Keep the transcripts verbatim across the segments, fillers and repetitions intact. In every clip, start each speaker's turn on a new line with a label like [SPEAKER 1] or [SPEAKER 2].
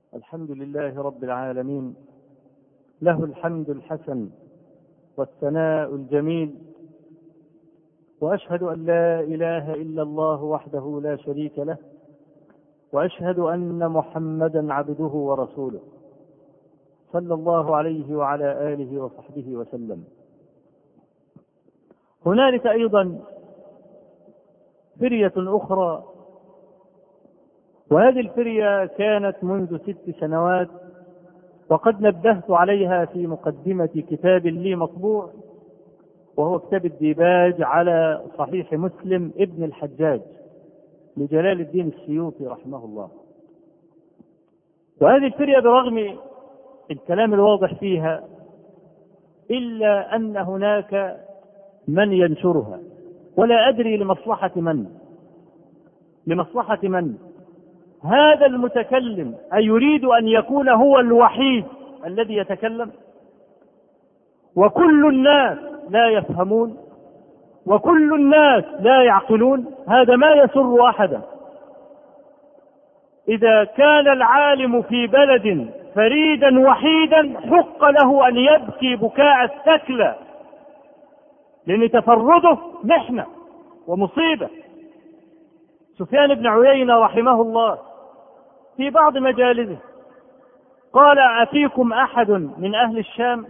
[SPEAKER 1] الحمد لله رب العالمين، له الحمد الحسن والثناء الجميل، وأشهد أن لا إله إلا الله وحده لا شريك له، وأشهد أن محمدا عبده ورسوله صلى الله عليه وعلى آله وصحبه وسلم. هنالك أيضا فرية أخرى، وهذه الفرية كانت منذ ست سنوات، وقد نبهت عليها في مقدمة كتاب لي مطبوع، وهو كتاب الديباج على صحيح مسلم ابن الحجاج لجلال الدين السيوطي رحمه الله. وهذه الفرية برغم الكلام الواضح فيها إلا أن هناك من ينشرها، ولا أدري لمصلحة من لمصلحة من هذا المتكلم أيريد أن يكون هو الوحيد الذي يتكلم، وكل الناس لا يفهمون، وكل الناس لا يعقلون؟ هذا ما يسر أحدا. إذا كان العالم في بلد فريدا وحيدا حق له أن يبكي بكاء الثكلى، لأن تفرده محنة ومصيبة. سفيان بن عيينة رحمه الله في بعض مجالسه قال: أفيكم أحد من أهل الشام؟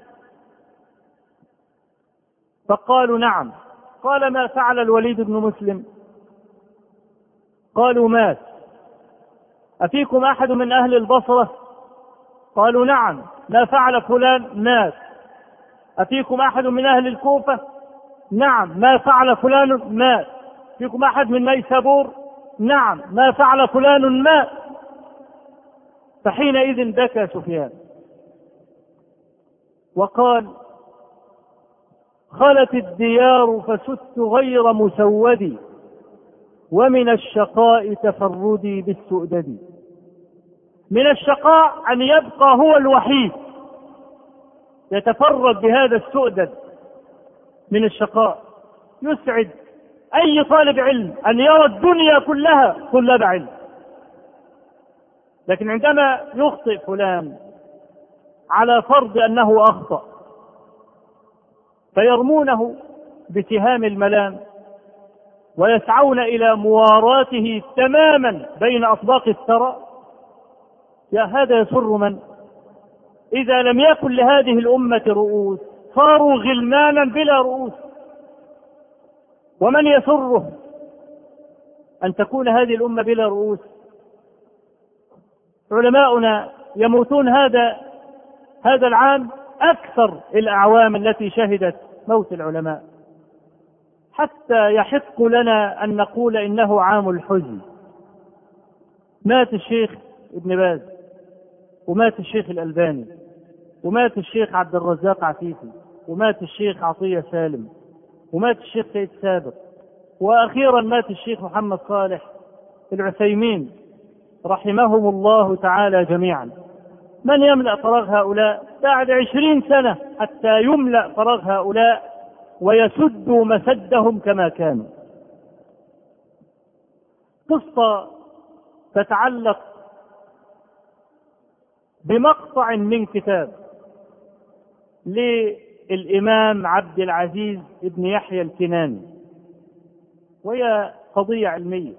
[SPEAKER 1] فقالوا: نعم. قال: ما فعل الوليد بن مسلم؟ قالوا: مات. أفيكم أحد من أهل البصرة؟ قالوا: نعم. ما فعل فلان؟ مات. أفيكم أحد من أهل الكوفة؟ نعم. ما فعل فلان؟ مات. فيكم أحد من نيسابور؟ نعم. ما فعل فلان؟ مات. فحينئذ بكى سفيان وقال: خلت الديار فست غير مسودي، ومن الشقاء تفردي بالسؤدد. من الشقاء أن يبقى هو الوحيد يتفرد بهذا السؤدد من الشقاء. يسعد أي طالب علم أن يرى الدنيا كلها طلاب علم، لكن عندما يخطئ فلان على فرض أنه أخطأ فيرمونه بسهام الملام ويسعون إلى مواراته تماما بين أطباق الثرى. يا هذا يسر من؟ إذا لم يكن لهذه الأمة رؤوس صاروا غلمانا بلا رؤوس. ومن يسره أن تكون هذه الأمة بلا رؤوس؟ علماؤنا يموتون هذا هذا العام أكثر الأعوام التي شهدت موت العلماء، حتى يحق لنا أن نقول إنه عام الحزن. مات الشيخ ابن باز، ومات الشيخ الألباني، ومات الشيخ عبد الرزاق عفيفي، ومات الشيخ عطية سالم، ومات الشيخ سيد سابق، وأخيرا مات الشيخ محمد صالح العثيمين رحمهم الله تعالى جميعا. من يملأ فراغ هؤلاء؟ بعد عشرين سنة حتى يملأ فراغ هؤلاء ويسدوا مسدهم كما كانوا. قصة تتعلق بمقطع من كتاب للإمام عبد العزيز بن يحيى الكناني، وهي قضية علمية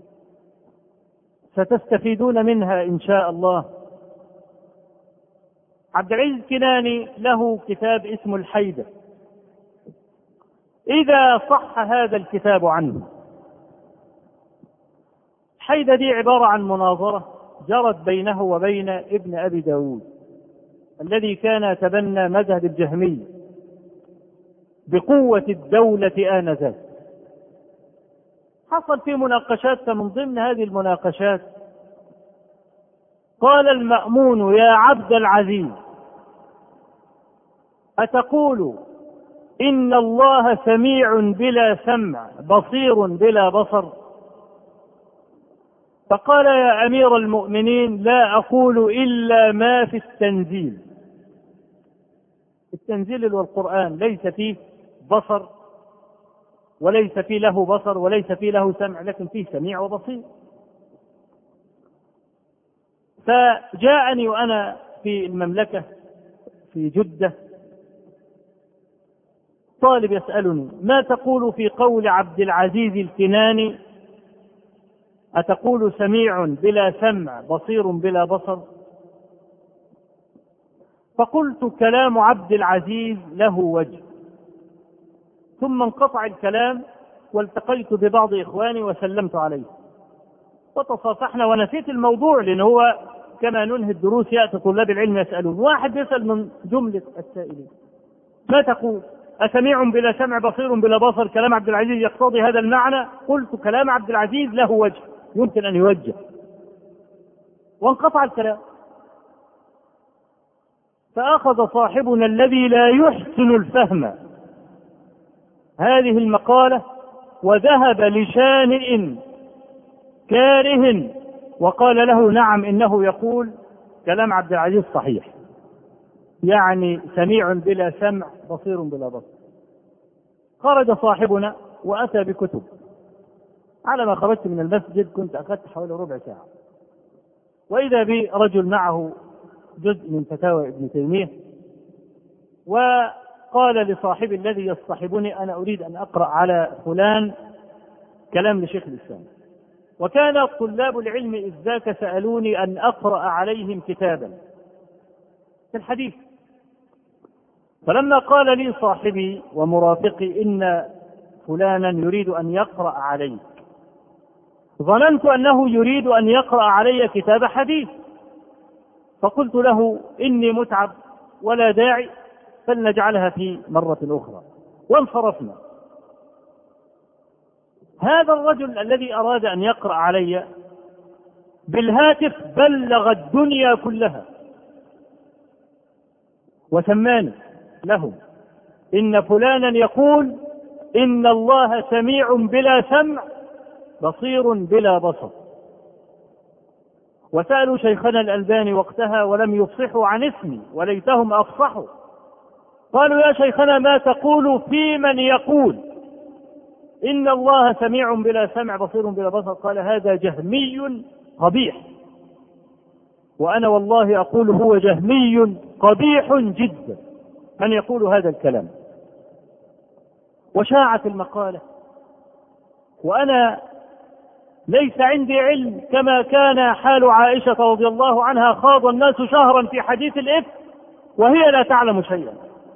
[SPEAKER 1] ستستفيدون منها إن شاء الله. عبد العزيز الكناني له كتاب اسمه الحيدة. إذا صح هذا الكتاب عنه، الحيدة دي عبارة عن مناظرة جرت بينه وبين ابن أبي داود الذي كان يتبنى مذهب الجهمية بقوة الدولة آنذاك. حصل في مناقشات، فمن ضمن هذه المناقشات قال المأمون: يا عبد العزيز، أتقول إن الله سميع بلا سمع، بصير بلا بصر؟ فقال: يا أمير المؤمنين، لا أقول إلا ما في التنزيل. التنزيل والقرآن ليس فيه بصر، وليس فيه له بصر، وليس فيه له سمع، لكن فيه سميع وبصير. فجاءني وأنا في المملكة في جدة طالب يسألني: ما تقول في قول عبد العزيز الكناني: أتقول سميع بلا سمع بصير بلا بصر؟ فقلت: كلام عبد العزيز له وجه. ثم انقطع الكلام والتقيت ببعض إخواني وسلمت عليه وتصافحنا ونسيت الموضوع، لأن هو كما ننهي الدروس يأتي طلاب العلم يسألون. واحد يسأل من جملة السائلين: ما تقول؟ أسميع بلا سمع بصير بلا بصر كلام عبد العزيز يقتضي هذا المعنى؟ قلت: كلام عبد العزيز له وجه يمكن أن يوجه. وانقطع الكلام. فأخذ صاحبنا الذي لا يحسن الفهم هذه المقالة وذهب لشانئ كاره وقال له: نعم، إنه يقول كلام عبد العزيز صحيح، يعني سميع بلا سمع بصير بلا بصر. خرج صاحبنا وأتى بكتب. على ما خرجت من المسجد كنت أخذت حوالي ربع ساعة، وإذا بي رجل معه جزء من فتاوى ابن تيمية، وقال لصاحبي الذي يصطحبني: أنا أريد أن أقرأ على فلان كلام لشيخ الإسلام. وكان طلاب العلم إذ ذاك سألوني أن أقرأ عليهم كتابا في الحديث. فلما قال لي صاحبي ومرافقي: إن فلانا يريد أن يقرأ عليك، ظننت أنه يريد أن يقرأ علي كتاب حديث، فقلت له: إني متعب ولا داعي، فلنجعلها في مرة أخرى. وانصرفنا. هذا الرجل الذي أراد أن يقرأ علي بالهاتف بلغ الدنيا كلها وسماني لهم: إن فلانا يقول إن الله سميع بلا سمع بصير بلا بصر. وسألوا شيخنا الألباني وقتها ولم يفصحوا عن اسمي، وليتهم أفصحوا. قالوا: يا شيخنا، ما تقول في من يقول إن الله سميع بلا سمع بصير بلا بصر؟ قال: هذا جهمي قبيح. وأنا والله أقول هو جهمي قبيح جدا من يقول هذا الكلام. وشاعت المقالة، وأنا ليس عندي علم كما كان حال عائشة رضي الله عنها، خاض الناس شهرا في حديث الإفك وهي لا تعلم شيئا.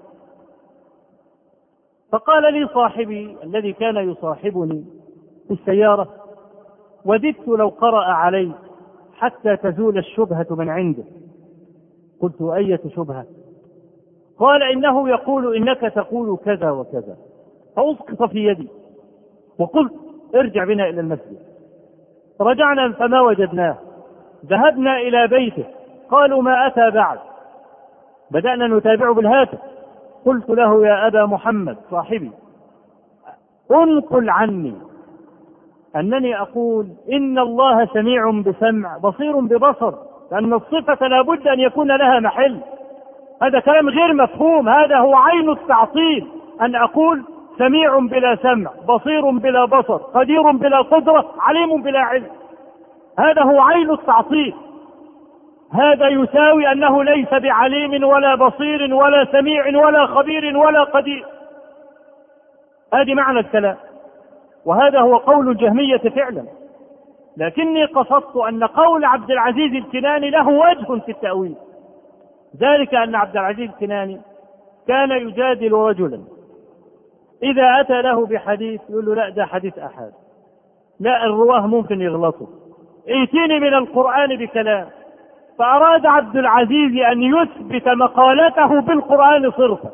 [SPEAKER 1] فقال لي صاحبي الذي كان يصاحبني في السيارة: وددت لو قرأ علي حتى تزول الشبهة من عنده. قلت: أية شبهة؟ قال: إنه يقول إنك تقول كذا وكذا. فأسقط في يدي وقلت: ارجع بنا إلى المسجد. رجعنا فما وجدناه. ذهبنا إلى بيته، قالوا: ما أتى بعد. بدأنا نتابعه بالهاتف. قلت له: يا أبا محمد صاحبي، انقل عني أنني أقول إن الله سميع بسمع بصير ببصر، لأن الصفة لا بد أن يكون لها محل. هذا كلام غير مفهوم، هذا هو عين التعطيل، أن أقول سميع بلا سمع بصير بلا بصر قدير بلا قدرة عليم بلا علم. هذا هو عين التعطيل. هذا يساوي أنه ليس بعليم ولا بصير ولا سميع ولا خبير ولا قدير. هذه معنى الكلام، وهذا هو قول الجهمية فعلا. لكني قصدت أن قول عبد العزيز الكناني له وجه في التأويل، ذلك أن عبد العزيز الكناني كان يجادل رجلا إذا أتى له بحديث يقول له: لا، ده حديث أحد، لا، الرواه ممكن يغلطوا، ائتيني من القرآن بكلام. فأراد عبد العزيز أن يثبت مقالته بالقرآن صرفا،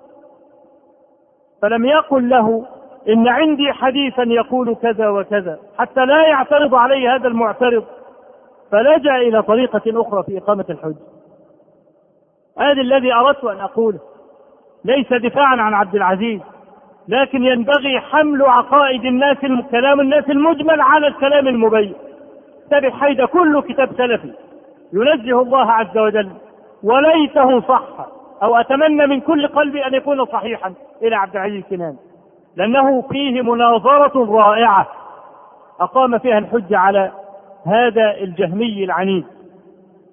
[SPEAKER 1] فلم يقل له: إن عندي حديثا يقول كذا وكذا، حتى لا يعترض عليه هذا المعترض، فلجأ إلى طريقة أخرى في إقامة الحج. هذا الذي أردت أن أقوله، ليس دفاعا عن عبد العزيز، لكن ينبغي حمل عقائد الناس، كلام الناس المجمل على الكلام المبين. كتاب الحيدة كله كتاب سلفي ينزه الله عز وجل، وليته صح، أو أتمنى من كل قلبي أن يكون صحيحا إلى عبد العزيز الكناني، لأنه فيه مناظرة رائعة أقام فيها الحجة على هذا الجهمي العنيد.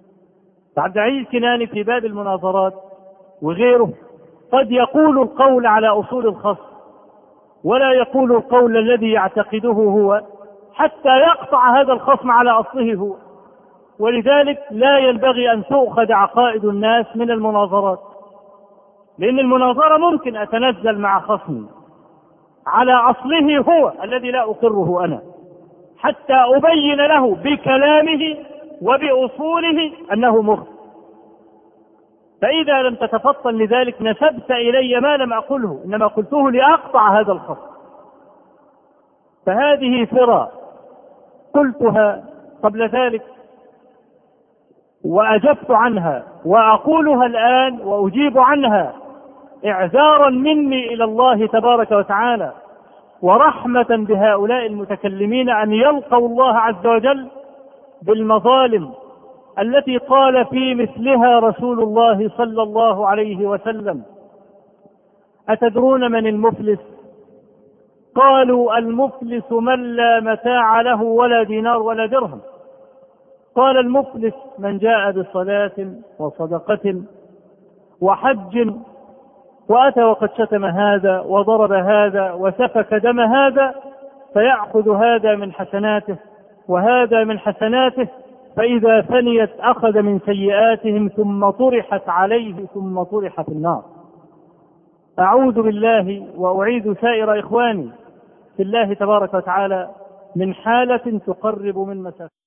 [SPEAKER 1] عبد العزيز كناني في باب المناظرات وغيره قد يقول القول على أصول الخصم ولا يقول القول الذي يعتقده هو حتى يقطع هذا الخصم على أصله هو. ولذلك لا ينبغي أن تؤخذ عقائد الناس من المناظرات، لأن المناظرة ممكن أتنزل مع خصمي على أصله هو الذي لا أقره أنا حتى أبين له بكلامه وبأصوله أنه مخطئ. فإذا لم تتفطن لذلك نسبت إلي ما لم أقله، إنما قلته لأقطع هذا الخط. فهذه فرى قلتها قبل ذلك وأجبت عنها وأقولها الآن وأجيب عنها إعذارا مني إلى الله تبارك وتعالى ورحمة بهؤلاء المتكلمين أن يلقوا الله عز وجل بالمظالم التي قال في مثلها رسول الله صلى الله عليه وسلم: أتدرون من المفلس؟ قالوا: المفلس من لا متاع له ولا دينار ولا درهم. قال: المفلس من جاء بصلاة وصدقة وحج وأتى وقد شتم هذا وضرب هذا وسفك دم هذا، فيأخذ هذا من حسناته وهذا من حسناته، فإذا فنيت أخذ من سيئاتهم ثم طرحت عليه ثم طرح في النار. أعوذ بالله وأعيد سائر إخواني في الله تبارك وتعالى من حالة تقرب من مسافة.